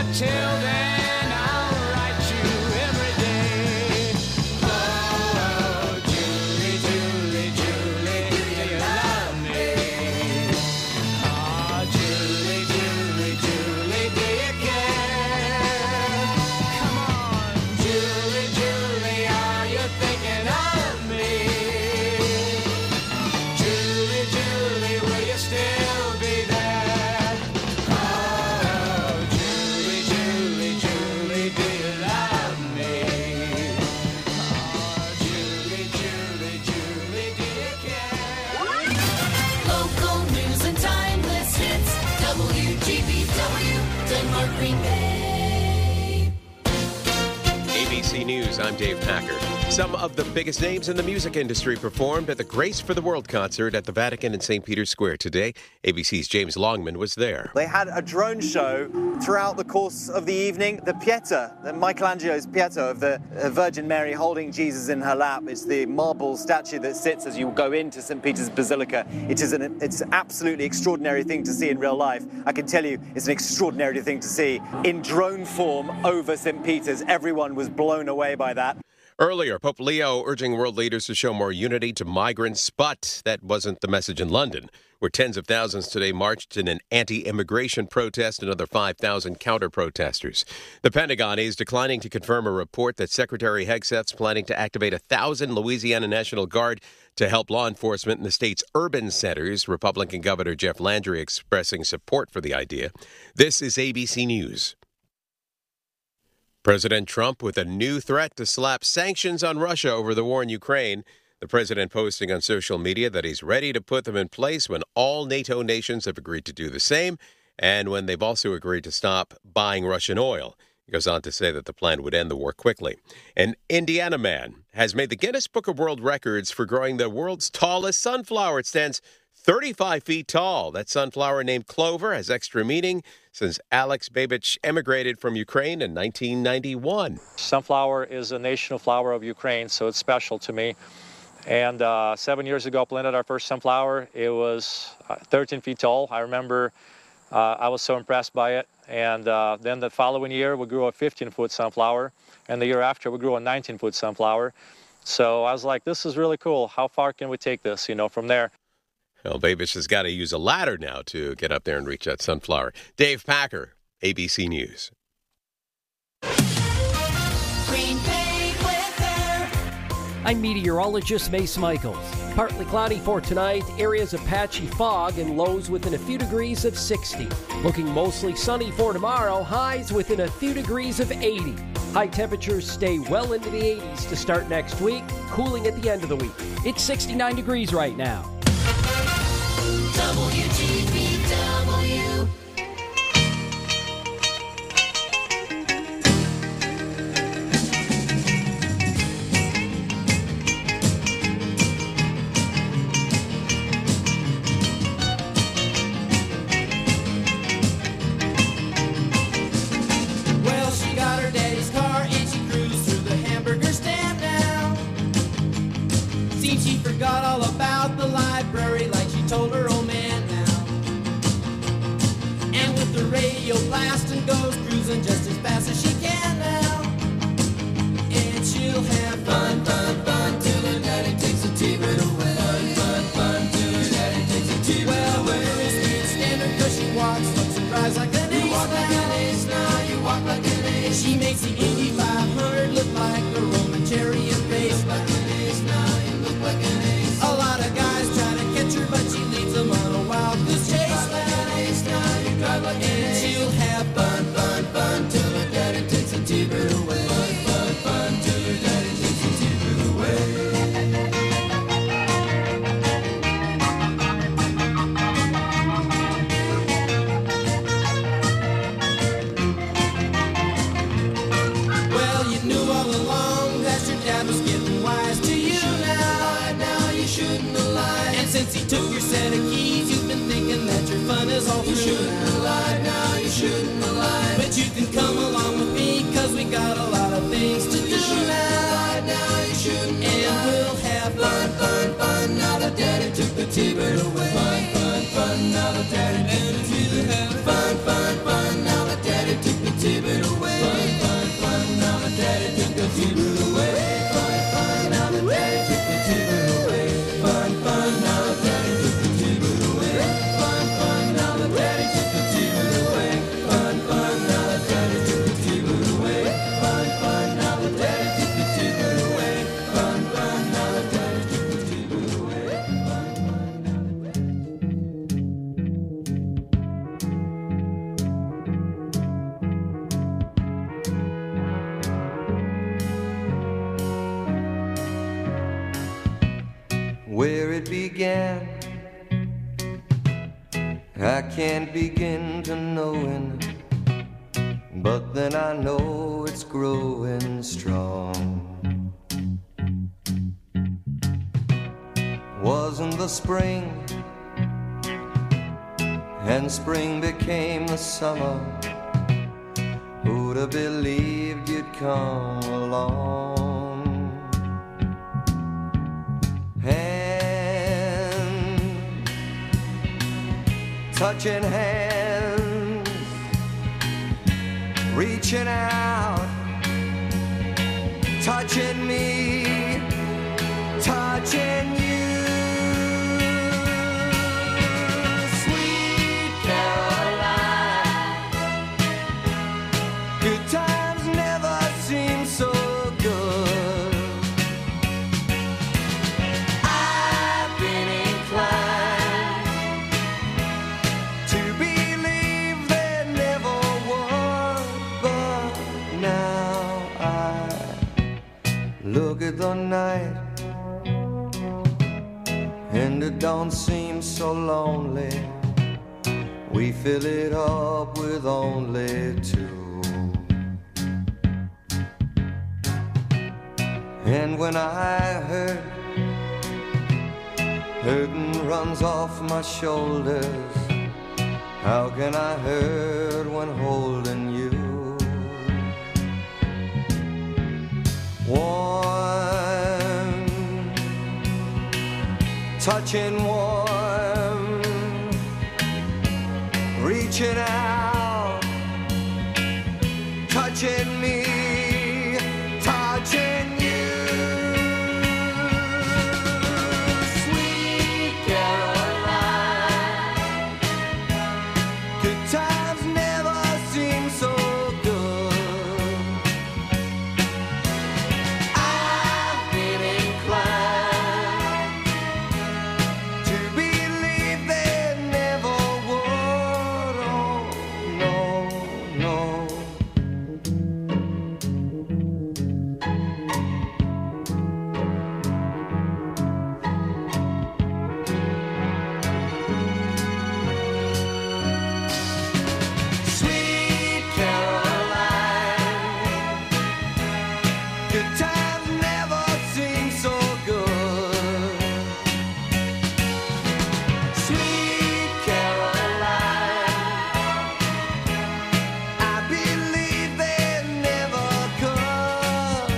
Till then, I'll write you every day. Oh, Julie, Julie, Julie, do you love me? Oh, Julie, Julie, Julie, do you care? Come on, Julie, Julie, are you thinking of me? Julie, Julie, will you still be there? Oh, Julie, Julie, Julie, do you love me? Oh, Julie, Julie, Julie, do you care? Local news and timeless hits. WGBW, Denmark, Green Bay. ABC News, I'm Dave Packer. Some of the biggest names in the music industry performed at the Grace for the World concert at the Vatican in St. Peter's Square today. ABC's James Longman was there. They had a drone show throughout the course of the evening. The Pieta, Michelangelo's Pieta of the Virgin Mary holding Jesus in her lap, is the marble statue that sits as you go into St. Peter's Basilica. It's an absolutely extraordinary thing to see in real life. I can tell you it's an extraordinary thing to see in drone form over St. Peter's. Everyone was blown away by that. Earlier, Pope Leo urging world leaders to show more unity to migrants, but that wasn't the message in London, where tens of thousands today marched in an anti-immigration protest, another 5,000 counter-protesters. The Pentagon is declining to confirm a report that Secretary Hegseth's planning to activate 1,000 Louisiana National Guard to help law enforcement in the state's urban centers. Republican Governor Jeff Landry expressing support for the idea. This is ABC News. President Trump with a new threat to slap sanctions on Russia over the war in Ukraine. The president posting on social media that he's ready to put them in place when all NATO nations have agreed to do the same and when they've also agreed to stop buying Russian oil. He goes on to say that the plan would end the war quickly. An Indiana man has made the Guinness Book of World Records for growing the world's tallest sunflower. It stands 35 feet tall. That sunflower named Clover has extra meaning since Alex Babich emigrated from Ukraine in 1991. Sunflower is a national flower of Ukraine, so it's special to me. And 7 years ago, planted our first sunflower. It was 13 feet tall. I remember I was so impressed by it. And then the following year, we grew a 15-foot sunflower. And the year after, we grew a 19-foot sunflower. So I was like, this is really cool. How far can we take this, from there? Well, Babich has got to use a ladder now to get up there and reach that sunflower. Dave Packer, ABC News. Green Bay weather. I'm meteorologist Mace Michaels. Partly cloudy for tonight, areas of patchy fog and lows within a few degrees of 60. Looking mostly sunny for tomorrow, highs within a few degrees of 80. High temperatures stay well into the 80s to start next week, cooling at the end of the week. It's 69 degrees right now. WGBW. Well, she got her daddy's car and she cruised through the hamburger stand now. Seems she forgot all about the library like she told her old man now. And with the radio blasting goes cruising just as fast as she can now. And she'll have fun, fun, fun till her daddy takes the T-bird away. Fun, fun, fun till her daddy takes the T-bird away. Well, the girl can't stand her 'cause she walks, looks and drives like an ace. You walk like an ace now, you walk like an ace. She makes the Indy 500 look like a Roman chariot race. Like an ace now, you look like an ace. A lot of guys try to catch her, but she leads them on a wild goose chase. And she'll have fun, fun, fun till her daddy takes the T-bird away. Fun, fun, fun till her daddy takes the T-bird away. Well, you knew all along that your dad was getting wise to you now. Now you shouldn't have lied. And since he took your set of keys, you've been thinking that your fun is all through. You shouldn't have lied. Now you shouldn't have lied. But you can come along with me 'cause we got a lot of things to do now. Now you shouldn't have lied. And we'll have fun, fun, fun. Now the daddy took the T-bird away. Fun, fun, fun. Now the daddy took the T-bird away. Fun, fun, fun. Now the daddy took the T-bird away. where it began. I can't begin to knowing, but then I know it's growing strong. Wasn't the spring, and spring became the summer. Who'd have believed you'd come along? Hand, touching hands, reaching out, touching me, touching you. Sweet Caroline, good times never seem so good. I've been inclined to believe there never was, but now I look at the night and it don't seem so lonely. We fill it up with only two. And when I hurt, hurting runs off my shoulders. How can I hurt when holding you? Warm, touching warm, reaching out, touching me, touching you. Sweet Caroline, good times never seem so good. I've been inclined to believe there never would. Oh, no, no. Sweet Caroline, good times never seem so good. Sweet Caroline, I believe they never could.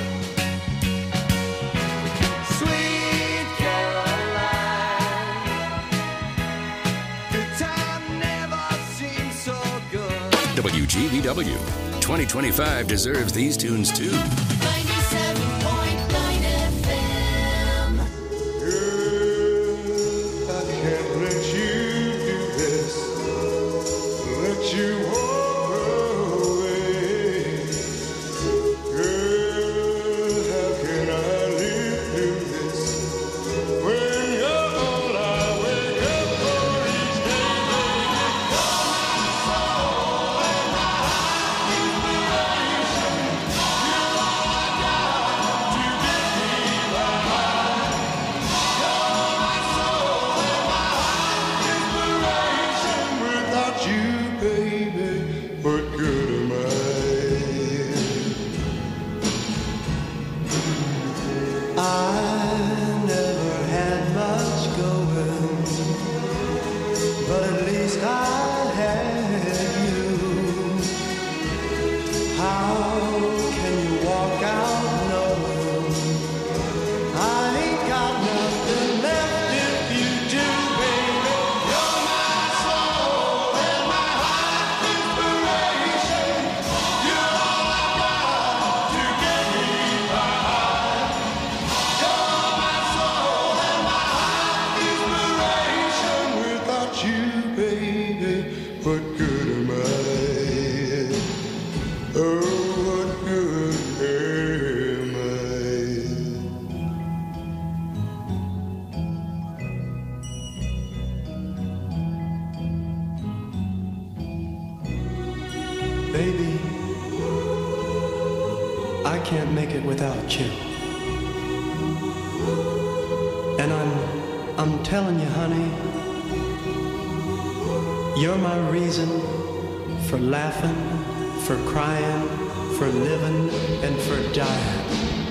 Sweet Caroline, good time never seems so good. WGBW 2025 deserves these tunes too. 97.9 FM. I can't let you do this, let you walk away. Girl, how can I live through this when you're all I wake up for each day? Without you, baby, what good am I? I never had much going, but at least I had you. How can you walk out knowing I ain't got nothing left if you do, baby? You're my soul and my heart inspiration. You're all I got to get me by. You're my soul and my heart Inspiration without you, baby, what good am I? Oh, what good am I? Baby, I can't make it without you. And I'm I'm telling you, honey, you're my reason for laughing, for crying, for living, and for dying.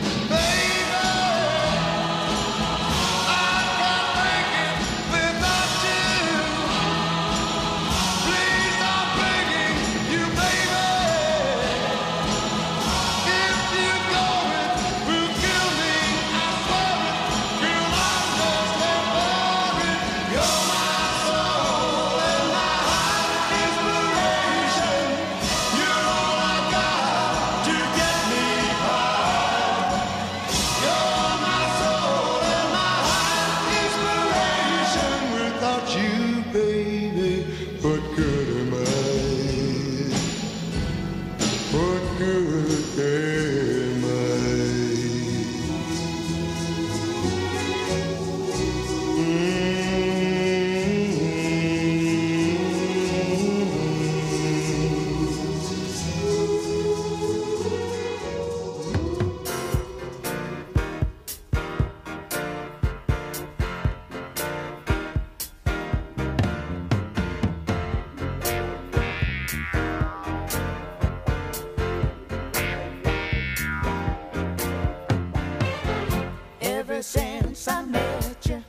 Ever since I met you,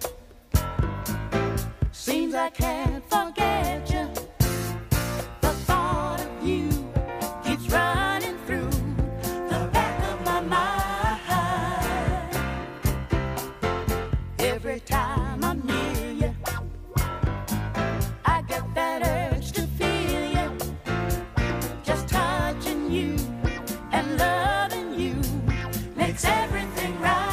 seems I can't forget you. The thought of you keeps running through the back of my mind. Every time I'm near you, I get that urge to feel you. Just touching you and loving you makes everything right.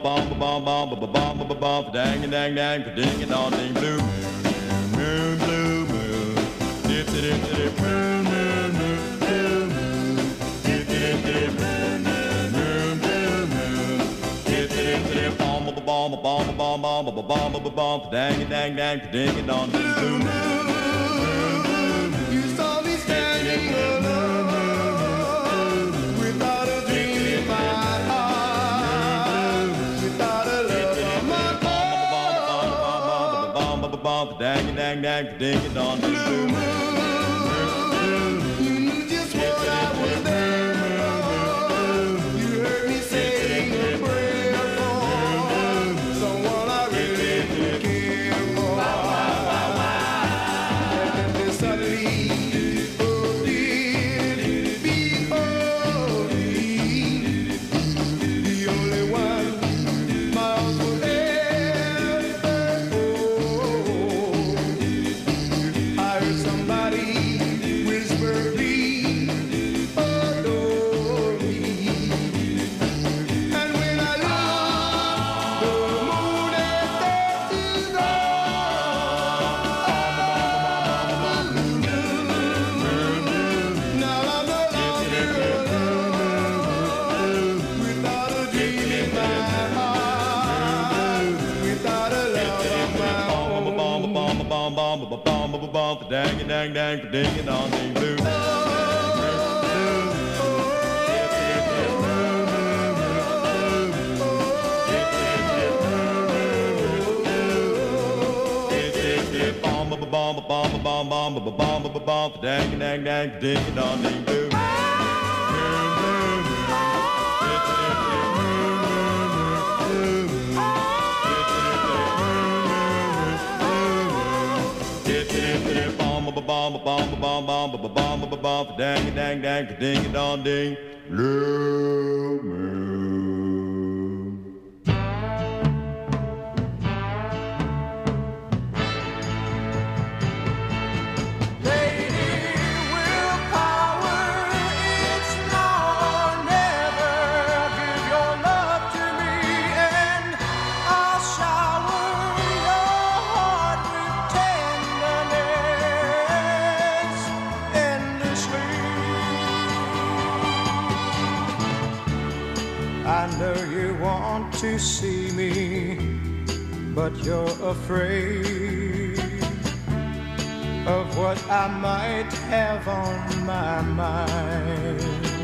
bum bum bum bum bum bum bum dang dang dang ding and on ding blue moon blue moon dip dip dip moon moon moon blue moon dip dip dip moon moon blue moon dip dip dip bum bum bum bum bum bum bum bum bum dang dang dang ding and on ding blue moon. You saw me standing alone without a dream in my heart, without a love on my heart. Dang dang dang ding it on the blue moon. You knew just what I was there. You heard me saying a prayer for someone I really care for. And then suddenly, oh dear, behold me, the only one my arms will ever hold. I heard somebody whisper, please adore me. And when I look, the moon is there to go. Now I'm no longer alone, without a dream in my heart, without a love of my own. Dang dang dang ding it on ding blue. Dang dang dang ding it on ding blue. Dang dang dang ding it on ding blue moon. Lady willpower, it's now or never. Give your love to me and I'll shower your heart with tenderness endlessly. I know you want to see me, but you're afraid of what I might have on my mind.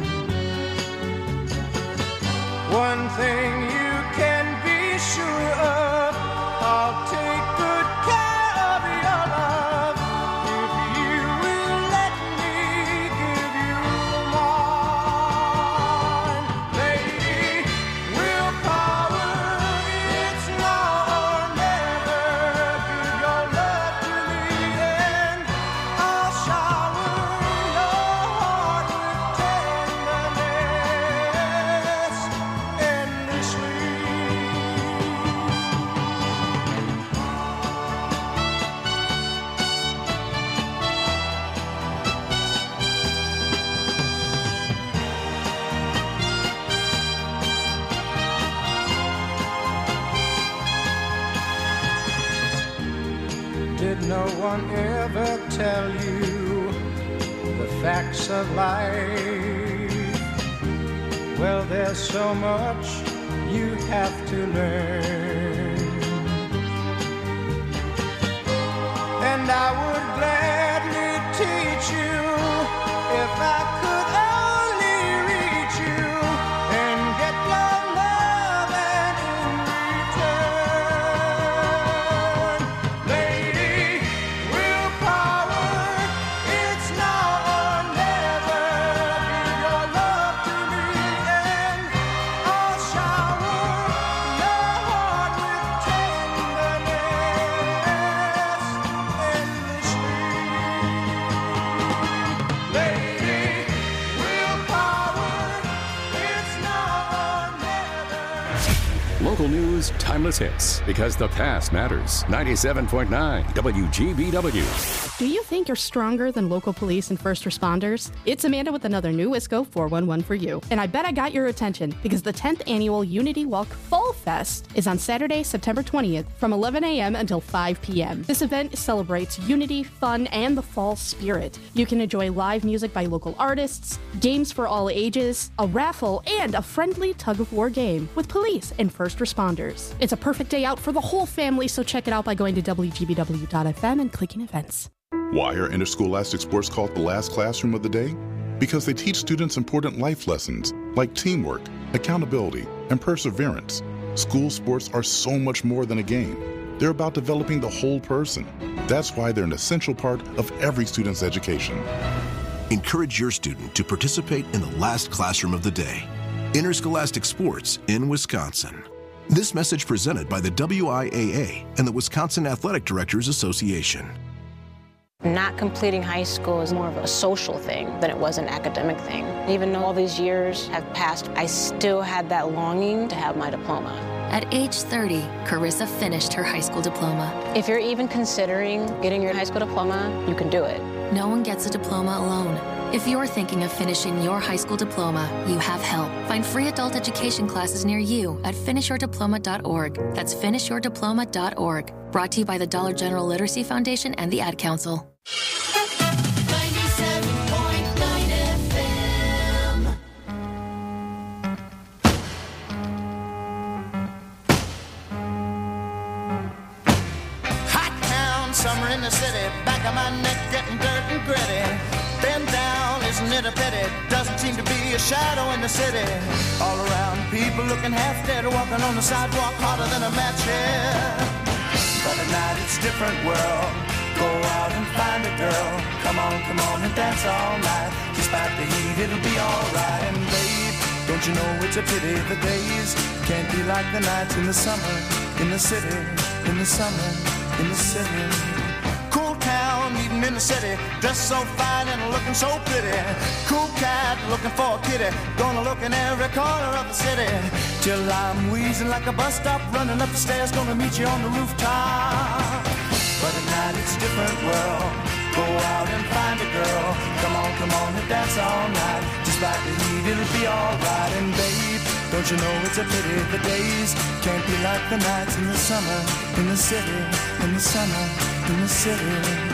One thing you can be sure of, I'll take good care of your love if you will let me give you mine. Lady, willpower, it's now or never. Give your love to me and I'll shower your heart with tenderness endlessly. Did no one ever tell you the facts of life? Well, there's so much you have to learn, and I would gladly teach you if I could only reach you and get your love and in return. Lady, willpower, it's now or never. Give your love to me and I'll shower your heart with tenderness endlessly. Local news, timeless hits, because the past matters. 97.9 WGBW. Do you think you're stronger than local police and first responders? It's Amanda with another new Wisco 411 for you. And I bet I got your attention because the 10th annual Unity Walk Fall Fest is on Saturday, September 20th from 11 a.m. until 5 p.m. This event celebrates unity, fun, and the fall spirit. You can enjoy live music by local artists, games for all ages, a raffle, and a friendly tug-of-war game with police and first responders. It's a perfect day out for the whole family, so check it out by going to WGBW.FM and clicking events. Why are interscholastic sports called the last classroom of the day? Because they teach students important life lessons like teamwork, accountability, and perseverance. School sports are so much more than a game. They're about developing the whole person. That's why they're an essential part of every student's education. Encourage your student to participate in the last classroom of the day. Interscholastic sports in Wisconsin. This message presented by the WIAA and the Wisconsin Athletic Directors Association. Not completing high school is more of a social thing than it was an academic thing. Even though all these years have passed, I still had that longing to have my diploma. At age 30, Carissa finished her high school diploma. If you're even considering getting your high school diploma, you can do it. No one gets a diploma alone. If you're thinking of finishing your high school diploma, you have help. Find free adult education classes near you at finishyourdiploma.org. That's finishyourdiploma.org. Brought to you by the Dollar General Literacy Foundation and the Ad Council. 97.9 FM. Hot town, summer in the city, back of my neck getting dirt and gritty. Bend down, isn't it a pity? Doesn't seem to be a shadow in the city. All around, people looking half dead, walking on the sidewalk harder than a match here. But at night it's a different world. Go out and find a girl. Come on and dance all night. Despite the heat, it'll be alright. And babe, don't you know it's a pity the days can't be like the nights in the summer, in the city, in the summer, in the city. Cool town, meeting in the city, dressed so fine and looking so pretty. Cool cat, looking for a kitty, gonna look in every corner of the city. Till I'm wheezing like a bus stop, running up the stairs, gonna meet you on the rooftop. But at night it's a different world. Go out and find a girl. Come on and dance all night. Despite the heat, it'll be alright. And babe, don't you know it's a pity the days can't be like the nights in the summer, in the city, in the summer, in the city.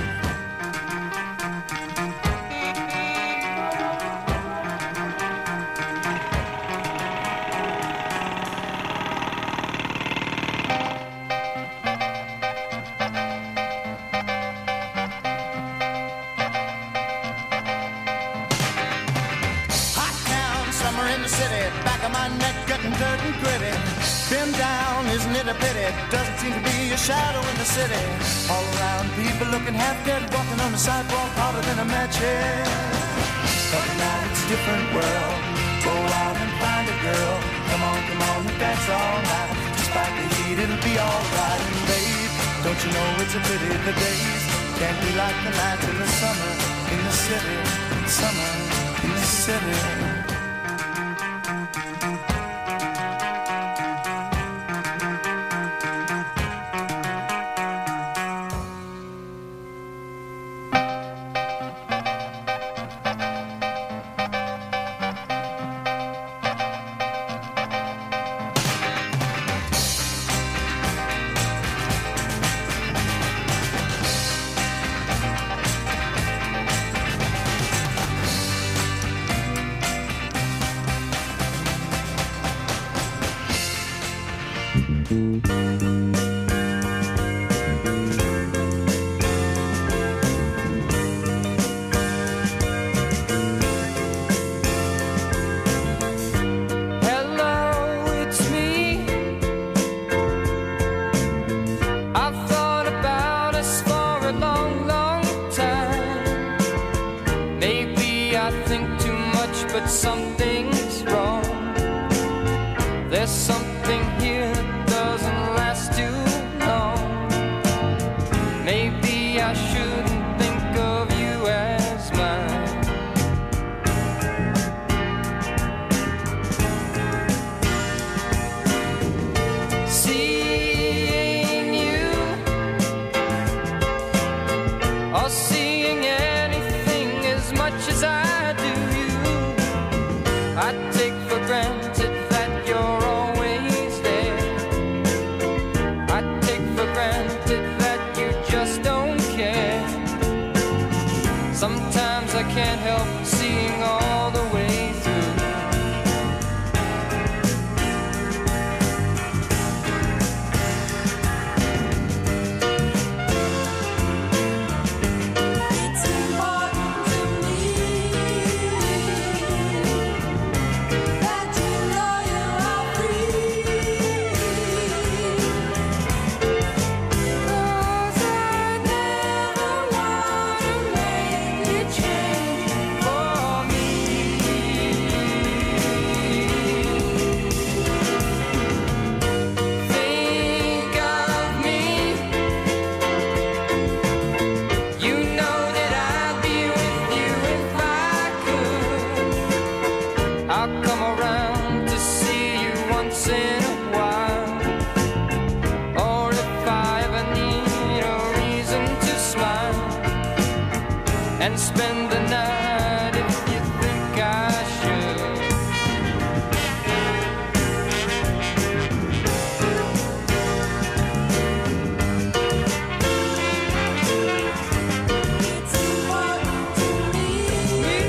Doesn't seem to be a shadow in the city. All around, people looking half dead, walking on the sidewalk harder than a match head. But now it's a different world. Go out and find a girl. Come on and dance all night. Despite the heat, it'll be alright. And babe, don't you know it's a pity the days can't be like the nights in the summer, in the city, summer, in the city. and spend the night if you think I should. It's important to me.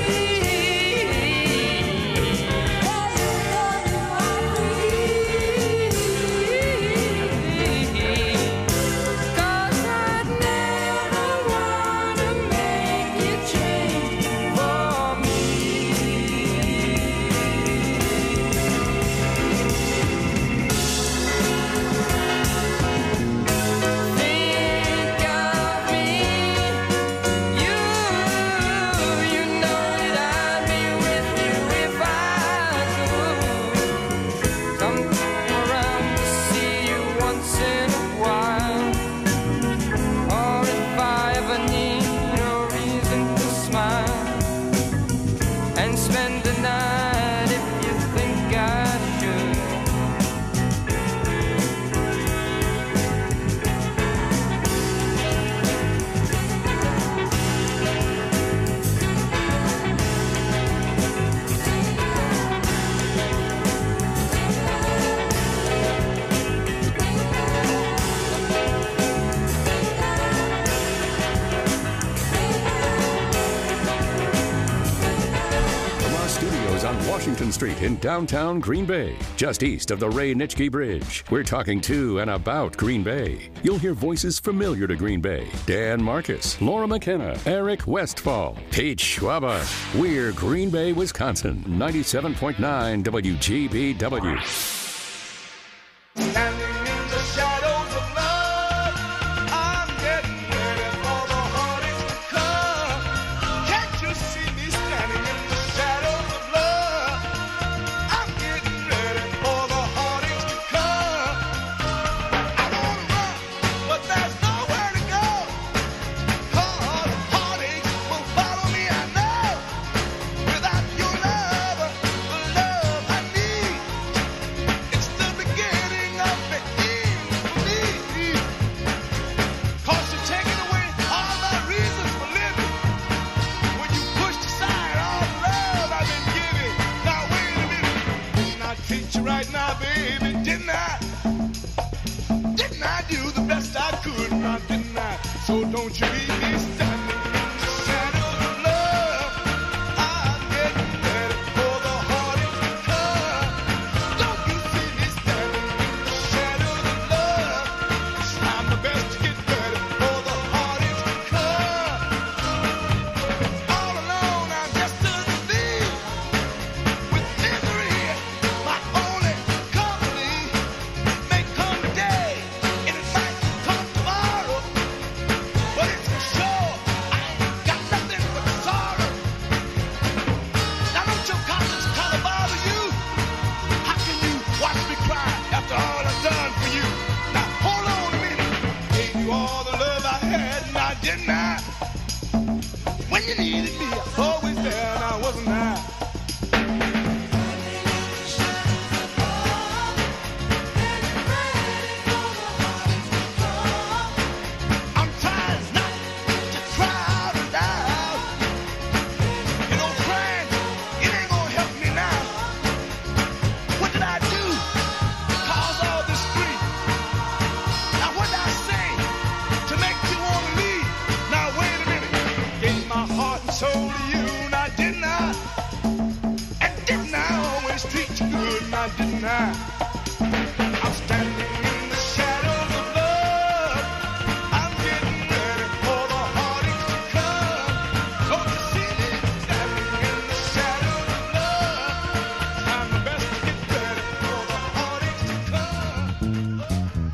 Washington Street in downtown Green Bay, just east of the Ray Nitschke Bridge. We're talking to and about Green Bay. You'll hear voices familiar to Green Bay. Dan Marcus, Laura McKenna, Eric Westfall, Pete Schwaba. We're Green Bay, Wisconsin, 97.9 WGBW. Standing in the shadows of love, I'm getting ready for the heartaches to come. Can't you see me standing in the shadows of love? I'm getting ready for the heartaches to come. I wanna run, but there's nowhere to go. 'Cause heartaches will follow me, I know. Without your love, the love I need, it's the beginning of the end for me. 'Cause you're taking away all my reasons for living when you pushed aside all the love I've been giving. Now wait a minute, didn't I treat you right now, baby? Didn't I? Didn't I do the best I could? Now didn't I? So don't you leave me standing in the shadows of love. I'm getting ready for the heartache to come. Don't you see me standing in the shadows of love? Trying my best to get ready for the heartache to come. All alone, I'm just a thief with misery, my only company. May come today, and it might come tomorrow, but it's for sure I ain't got nothing but sorrow. Now don't your conscience kind of bother you? How can you watch me cry after all I've done for you? Now hold on a minute. Gave you all the love I had, now didn't I? When you needed me, I was always there, now wasn't I? I'm trying not to cry out loud. You know, crying, it ain't gonna help me now. What did I do to cause all this grief? Now what did I say to make you want to leave? Now wait a minute. Gave my heart and soul to you, now didn't I? And didn't I always treat you good, now didn't I? I'm standing in the shadows of love. I'm getting ready for the heartache to come. Don't you see me standing in the shadows of love? Trying my best to get ready for the heartache to come.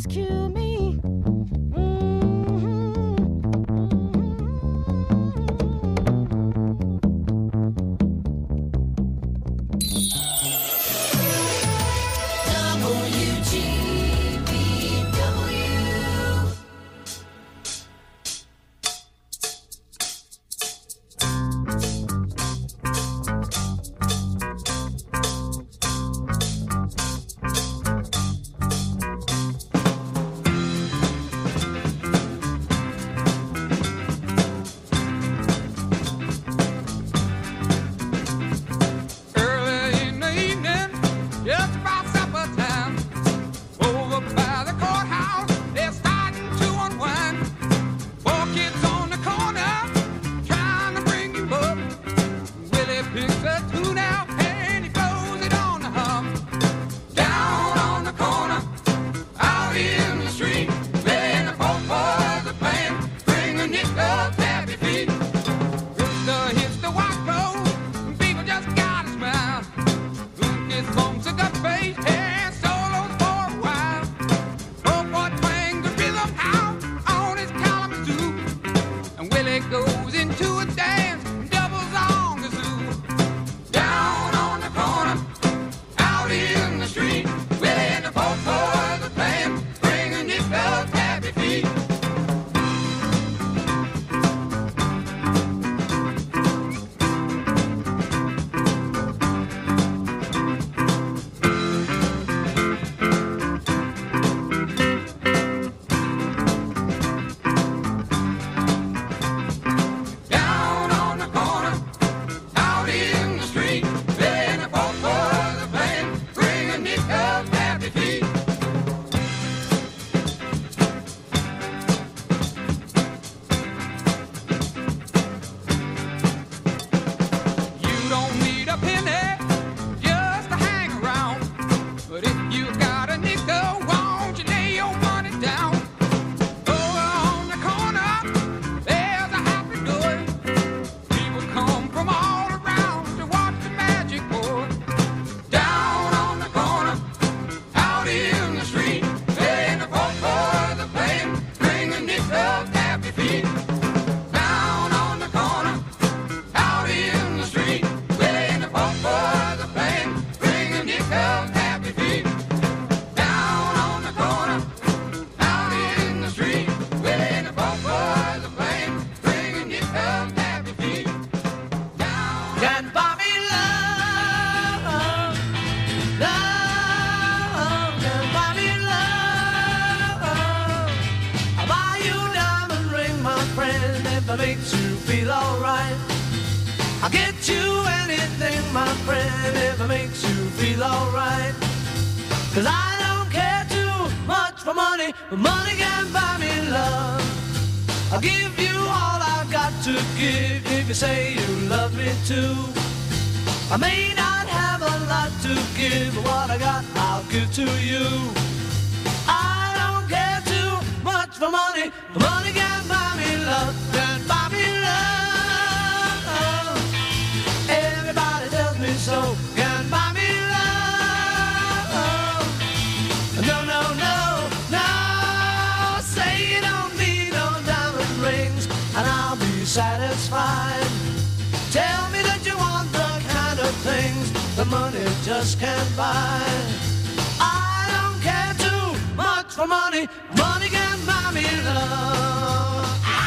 rescue me. Early in the evening, just about supper time, over by the courthouse, they're starting to unwind. Four kids on the corner, trying to bring him up. Willie picks a tune out and he blows it on the hum. Down on the corner, out in the street, playing the folk boys are playing, bring a nickel tappy feet. Rooster hits the white road, people just gotta smile. Lucas bumps a gut face and solos for a while. Oh boy twang the rhythm out on his Kalamazoo, and Willie goes into a dance and doubles on the zoo. Down on the corner, out in the street, Willie and the folk boys are playing, bring a nickel tappy feet. Down on the corner, out in the street, Willie and the folk boys are playing, bring a nickel tappy feet. You don't need a penny just to hang around, but if you got a nickel, won't you lay your money down? Over on the corner, there's a happy door. People come from all around to watch the magic pour. Down on the corner, out in the street, playing the folk boys are playing, bring a nickel tappy feet. Down on the corner, out in the street, playing the folk boys are playing, bring a nickel tappy feet. Down on the corner, out in the street, playing the folk boys are playing, bring a nickel tappy feet. Can buy me love, love, can buy me love. I'll buy you a diamond ring, my friend, if it makes you feel alright. I'll get you anything, my friend, if it makes you feel alright. 'Cause I don't care too much for money, but money can buy me love. I'll give you all I've got to give if you say you love me too. I may not have a lot to give, but what I got I'll give to you. I don't care too much for money, but money can buy me love, can buy me love. Everybody tells me so, can buy me love. No, no, no, no, say you don't need no diamond rings, and I'll be satisfied. Tell me that you want the kind of things the money just can't buy. I don't care too much for money, money can buy me love.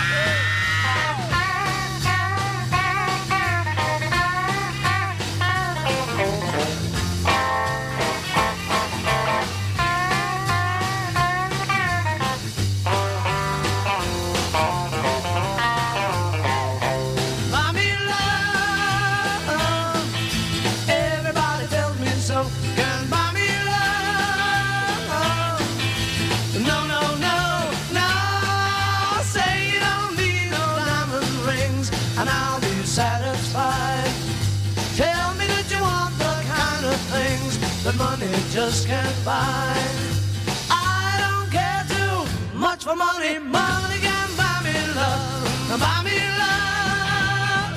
Buy me love. Everybody tells me so. Can buy me love. No, no, no, no. Say you don't need no diamond rings, and I'll be satisfied. Tell me that you want the kind of things that money just can't buy. I don't care too much for money. Money can buy me love. Buy me love.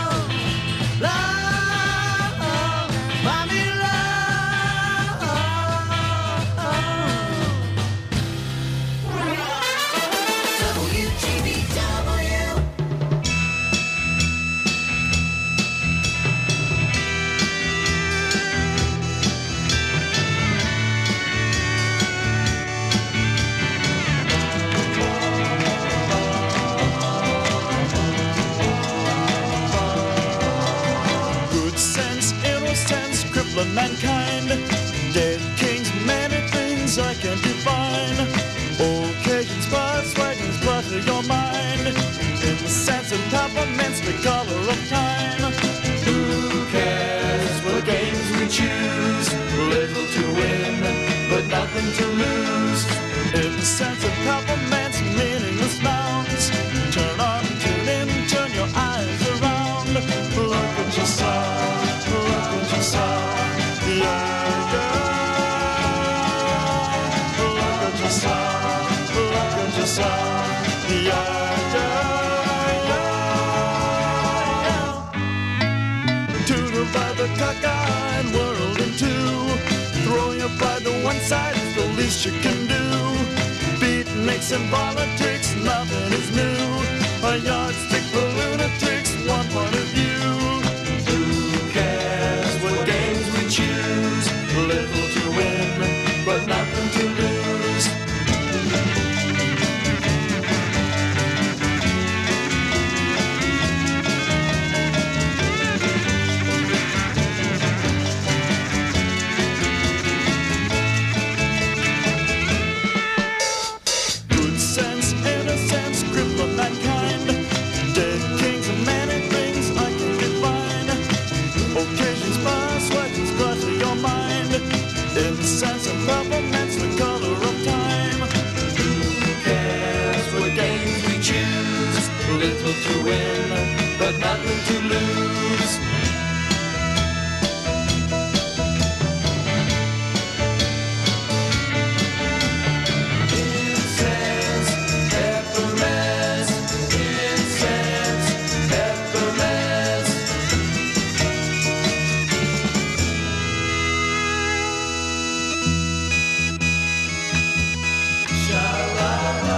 Love. Buy me love. to lose. In the sense of peppermint's meaningless nouns. Turn on, tune in, turn your eyes around. Look at yourself, look at yourself. Yeah, yeah. Look at yourself, look at yourself. Yeah, yeah, yeah. To divide the cockeyed world in two. Throwing your pride to one side is the least you can do. Beatniks and politics, nothing is new. A yardstick for lunatics, one point of view. Who cares what games we choose? Little to win, but nothing to lose. Good sense, innocence, cripple mankind. Dead kings and many things I can define. Occasions, persuasions, clutter your mind. Incense and peppermint's the color of time. Who cares what games we choose? Little to win, but nothing to lose. Incense, peppermints, incense, peppermints. Sha-la-la,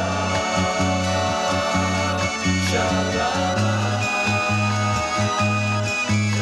sha-la-la,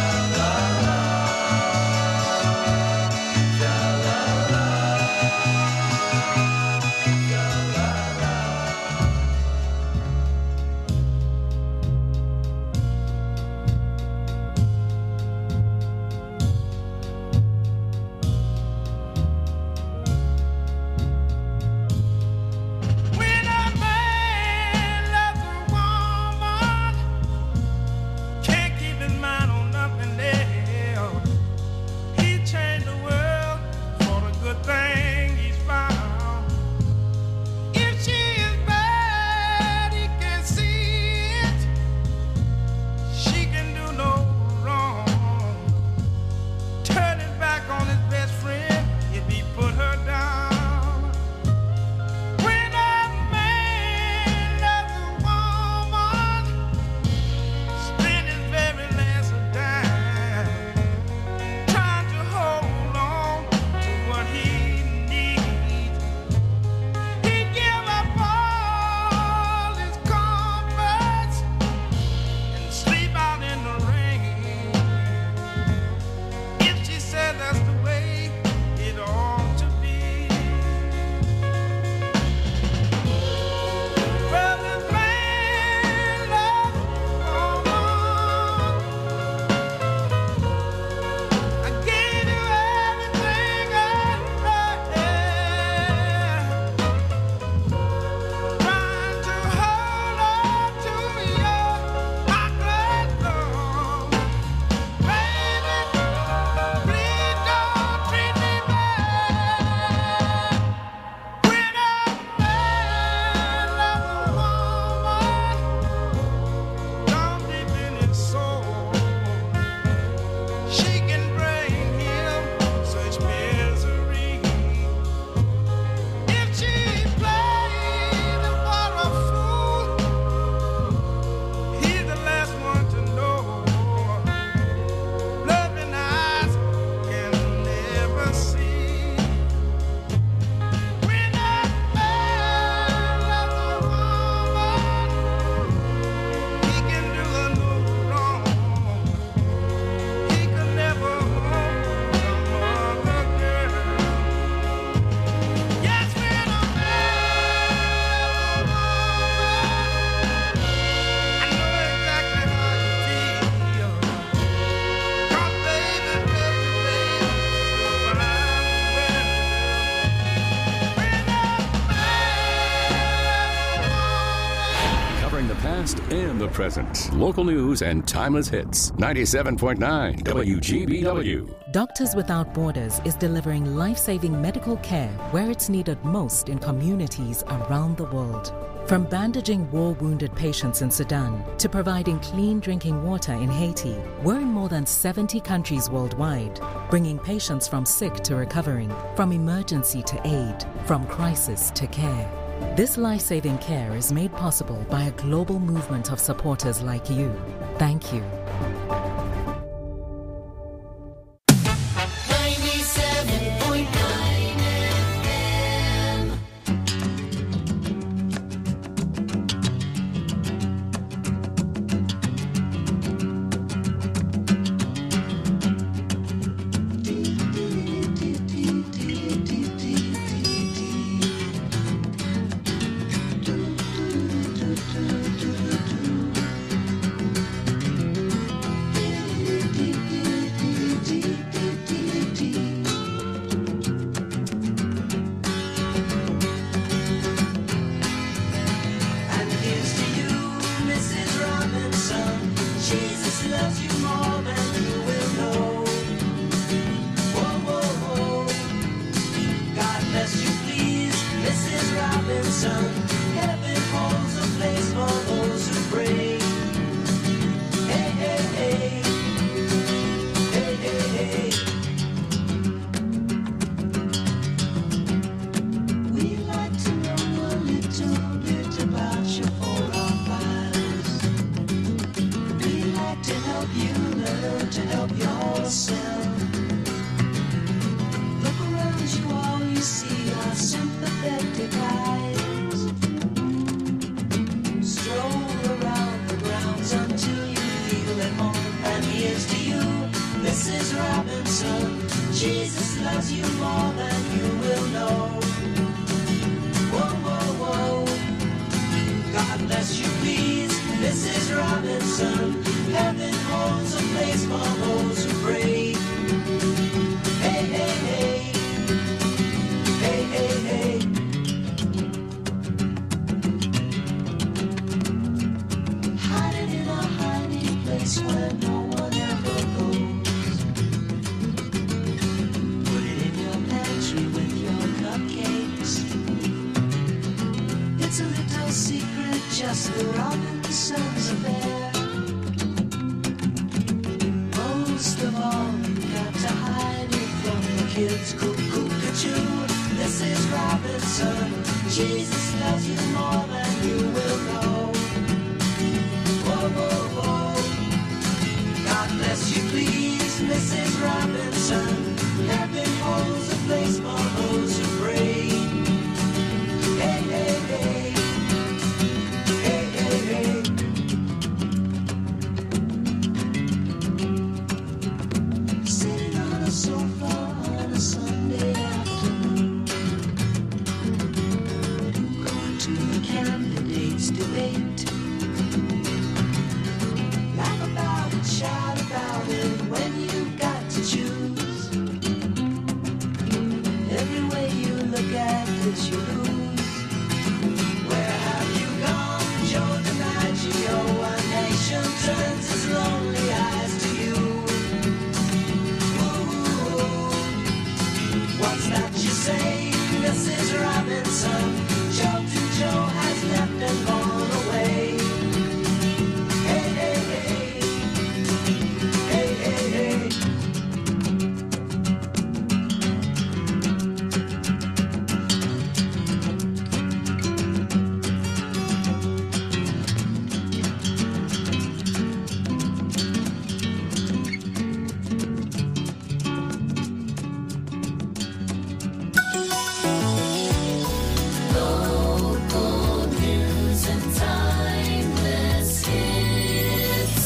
past and the present. Local news and timeless hits. 97.9 WGBW. Doctors Without Borders is delivering life-saving medical care where it's needed most in communities around the world. From bandaging war-wounded patients in Sudan to providing clean drinking water in Haiti, we're in more than 70 countries worldwide, bringing patients from sick to recovering, from emergency to aid, from crisis to care. This life-saving care is made possible by a global movement of supporters like you. Thank you. 97.9 FM. And here's to you, Mrs. Robinson. Jesus loves you more than you will know. Whoa, whoa, whoa. God bless you, please, Mrs. Robinson. Heaven holds a place for those who pray. Hey, hey, hey. Hey, hey, hey. We'd like to know a little bit about you for our files. We'd like to help you learn to help yourself. Look around you, all you see are sympathetic eyes. Stroll around the grounds until you feel at home. And here's to you, Mrs. Robinson. Jesus loves you more than you will know. Whoa, whoa, whoa. God bless you, please, Mrs. Robinson. Heaven holds a place for those who pray. Hey, hey, hey. Hey, hey, hey. Hiding in a hiding place where no one ever goes. Put it in your pantry with your cupcakes. It's a little secret, just the Robinsons affair. Most of all, you got to hide it from the kids. Cuckoo-cuckoo, this is Robinson. Jesus loves you more than you will know. Whoa, whoa, whoa. God bless you, please, Mrs. Robinson. Heaven holds a place for those who pray. Hey, hey, hey. Hey, hey, hey. Sitting on a sofa on a Sunday afternoon, going to the candidates' debate. Laugh about it, shout about it when you've got to choose. Every way you look at it, you lose. Where have you gone, Joe DiMaggio? A nation turns its lonely eyes to you. Ooh, what's that you say, Mrs. Robinson? Joe to Joe has left and gone away. Hey, hey, hey. Hey, hey, hey. Local news and timeless hits.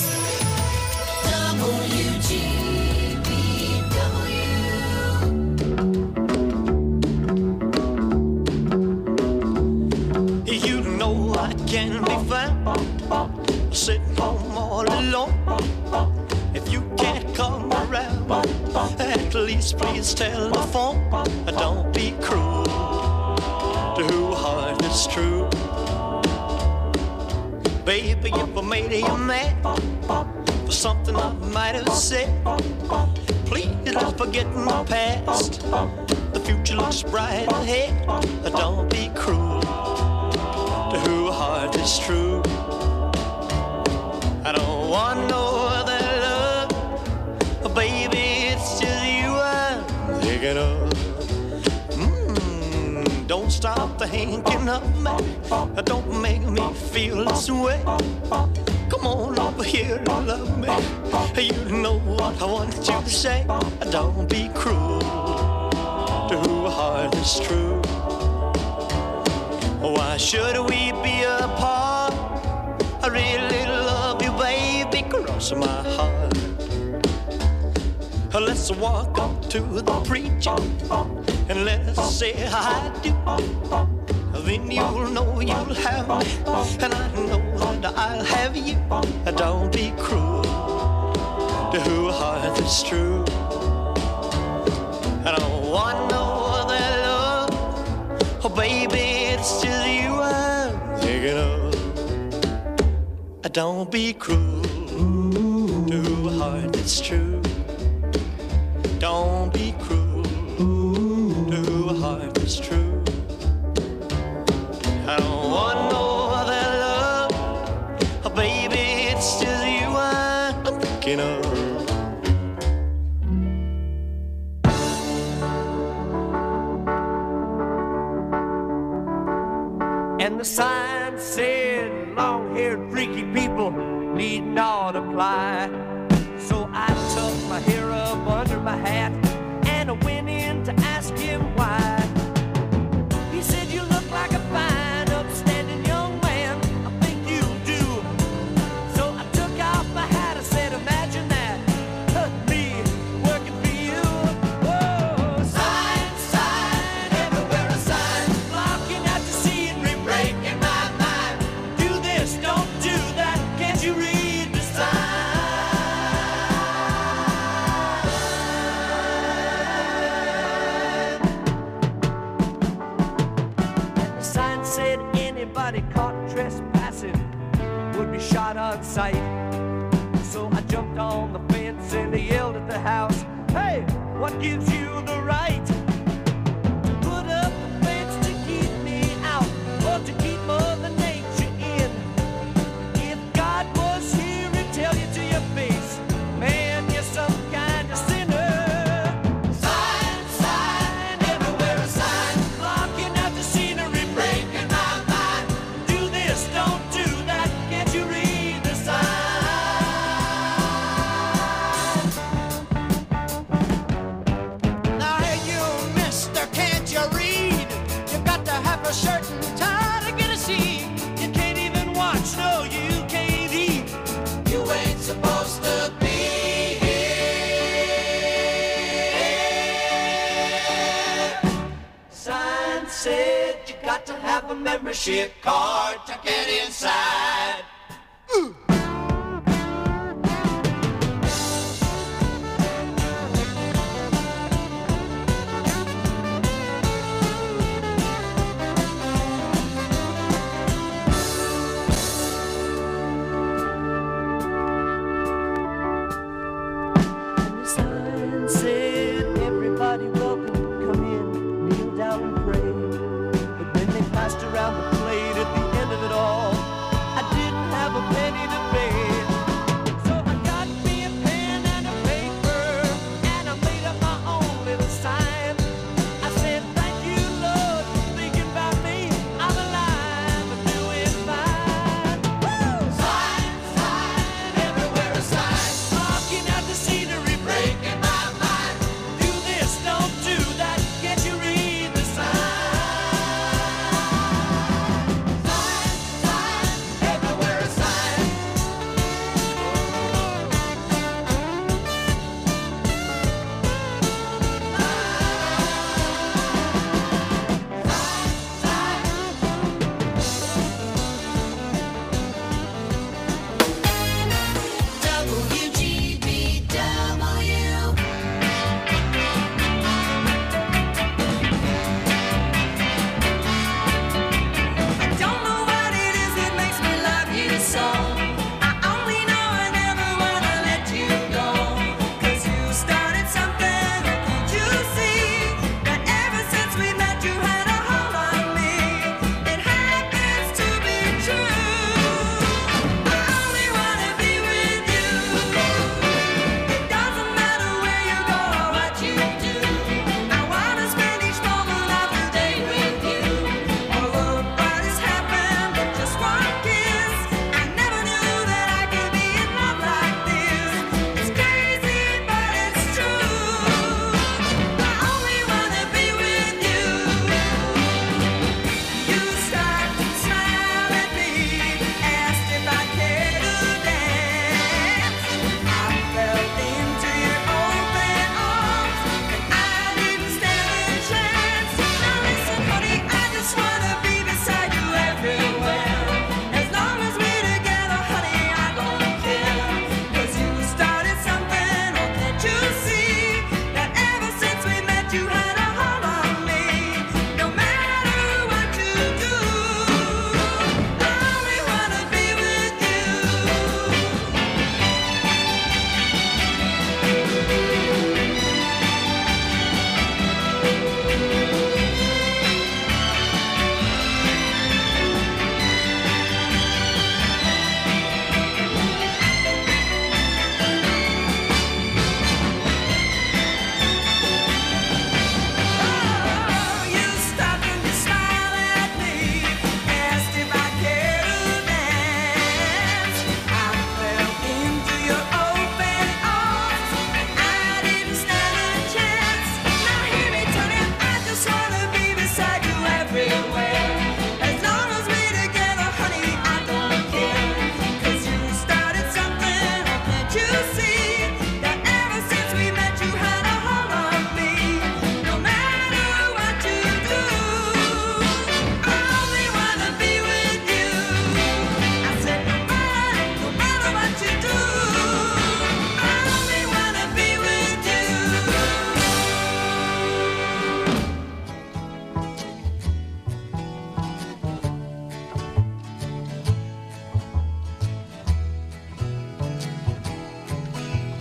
WGBW. You know I can be found sitting home all alone. If you can't come around, at least please telephone. Don't be cruel to who heart is true. Baby, if I made you mad for something I might have said, please don't forget my past. The future looks bright ahead. Don't be cruel to who heart is true. I don't want no other love, baby, it's just you I'm thinking of. Don't stop thinking of me, don't make me feel this way. Come on over here and love me. You know what I want you to say. Don't be cruel to who heart is true. Why should we be apart? I really love you, baby, cross my heart. Let's walk up to the preacher and let's say I do. Then you'll know you'll have me, and I know that I'll have you. Don't be cruel to who heart is true. I don't want no other love, oh baby, it's just you I'm thinking of. Don't be cruel to who heart is true. Don't be cruel to who heart is true. I don't want no other love, oh baby, it's just you I'm thinking of. And the sign said, long-haired freaky people need not apply. So I tucked my hair up under my hat and I went in to ask him why. He said, you look like a fine, upstanding young man. I think you do. So I took off my hat. I said, imagine that, me working for you. Whoa, sign, sign, everywhere a sign, blocking out the scenery, breaking my mind. Do this, don't do that. Can't you read the sign? Said anybody caught trespassing would be shot on sight. So I jumped on the fence and I yelled at the house, hey, what gives you the right to put up a fence to keep me out or to keep Mother Nature in? If God was here, he'd tell you to your face, man, you're some kind of sinner. Sign, sign, everywhere a sign, blocking out the scenery, breaking my mind. Do this, don't do that, can't you read the sign? Now hey you, mister, can't you read? You've got to have a shirt and tie to get a seat. You can't even watch, no, you can't eat. You ain't supposed to be here. Sign said you got to have a membership card to get inside. And the sign said everybody welcome, come in, kneel down and pray. But when they passed around the plate at the end of it all, I didn't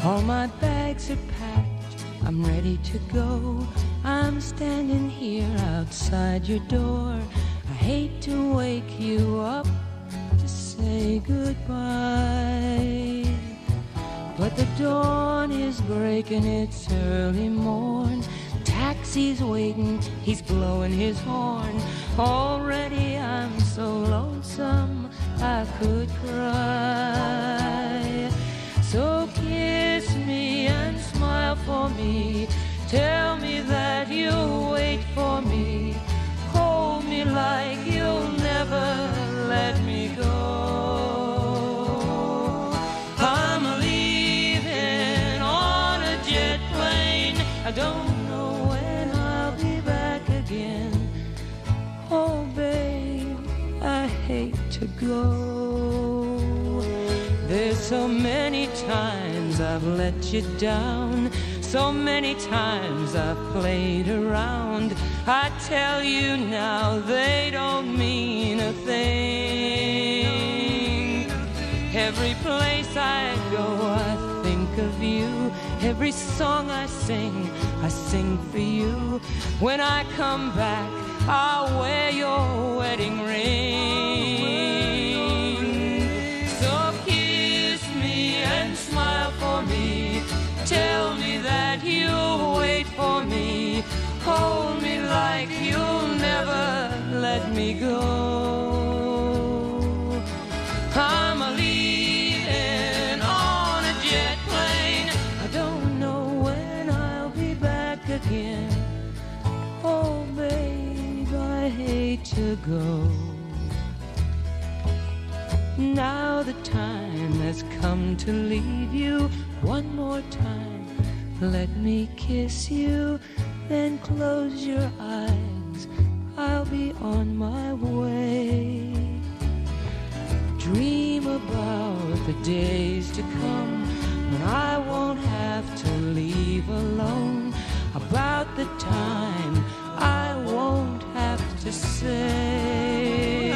All my bags are packed, I'm ready to go. I'm standing here outside your door. I hate to wake you up to say goodbye, but the dawn is breaking, it's early morn. Taxi's waiting, he's blowing his horn. Already I'm so lonesome I could cry. So kiss me and smile for me. Tell me that you'll wait for me. Hold me like you'll never let me go. I'm leaving on a jet plane. I don't know when I'll be back again. Oh, babe, I hate to go. There's so many times I've let you down. So many times I've played around. I tell you now, they don't mean a thing. Every place I go, I think of you. Every song I sing for you. When I come back, I'll wear your wedding ring. So kiss me and smile for me. Tell me that you'll wait for me. Hold me like you'll never let me go. I'm leaving on a jet plane. I don't know when I'll be back again. Oh, babe, I hate to go. Now the time has come to leave you. One more time, let me kiss you, then close your eyes, I'll be on my way. Dream about the days to come when I won't have to leave alone. About the time I won't have to say.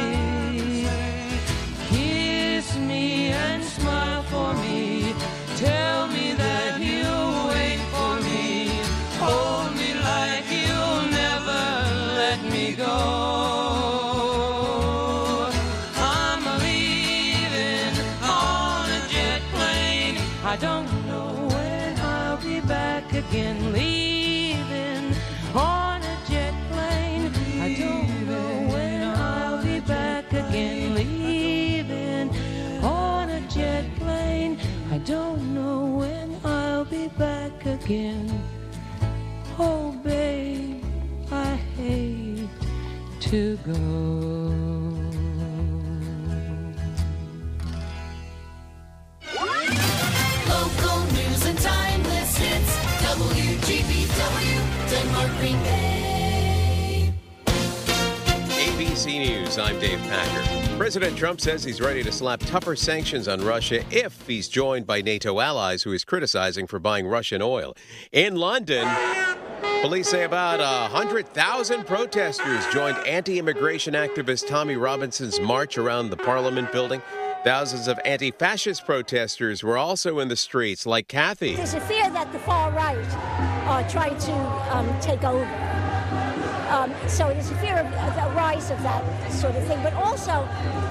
Kiss me and smile for me. Tell me that you'll wait for me. Hold me like you'll never let me go. I'm leaving on a jet plane. I don't know when I'll be back again. Leaving on a jet plane. I don't know when I'll be back again. Leaving on a jet plane. I don't know when I'll be back again. Oh, babe, I hate to go. Local news and timeless hits. WGBW, Denmark, Green Bay. ABC News, I'm Dave Packer. President Trump says he's ready to slap tougher sanctions on Russia if he's joined by NATO allies who he's criticizing for buying Russian oil. In London, police say about 100,000 protesters joined anti-immigration activist Tommy Robinson's march around the Parliament building. Thousands of anti-fascist protesters were also in the streets, like Kathy. There's a fear that the far right try to take over. So there's a fear of the rise of that sort of thing. But also,